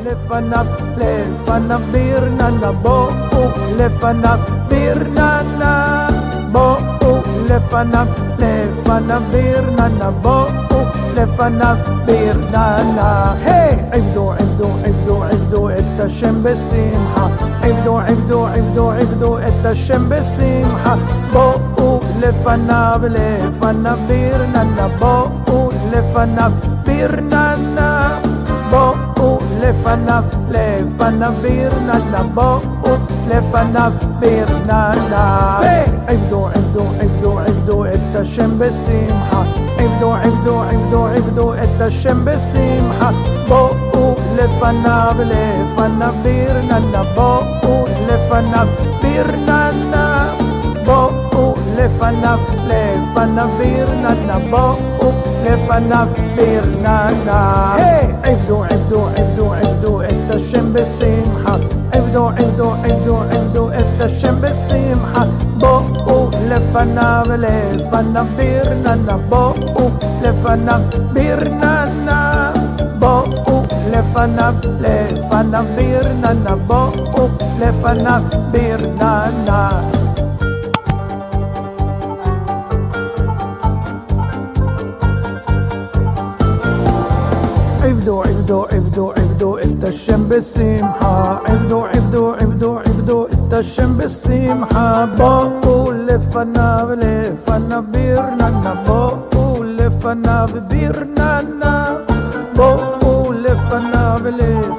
לפניו, לפניו ברננה, בואו לפניו ברננה, בואו לפניו, לפניו ברננה, בואו לפניו ברננה. היי! עבדו, עבדו, עבדו, עבדו את השם בשמחה, עבדו, עבדו, עבדו, עבדו את השם בשמחה, בואו לפניו, לפניו ברננה, בואו לפניו ברננה, בואו לפניו, לפניו ברננה, בואו לפניו ברננה. עבדו, עבדו, עבדו, עבדו את השם בשמחה, עבדו, עבדו, עבדו, עבדו את השם בשמחה, בואו לפניו, לפניו ברננה, בואו לפניו ברננה, בואו לפניו, לפניו ברננה, בואו לפניו ברננה. עבדו, עבדו, עבדו, עבדו את השם בשמחה, עבדו, עבדו, עבדו, עבדו את השם בשמחה, בואו לפניו, לפניו ברננה, בואו לפניו ברננה, בואו לפניו, לפניו ברננה, בואו לפניו ברננה. עבדו, עבדו, עבדו, עבדו את השם בשמחה, עבדו, עבדו, עבדו, עבדו את השם בשמחה, בואו לפניו, לפניו ברננה, בואו לפניו ברננה.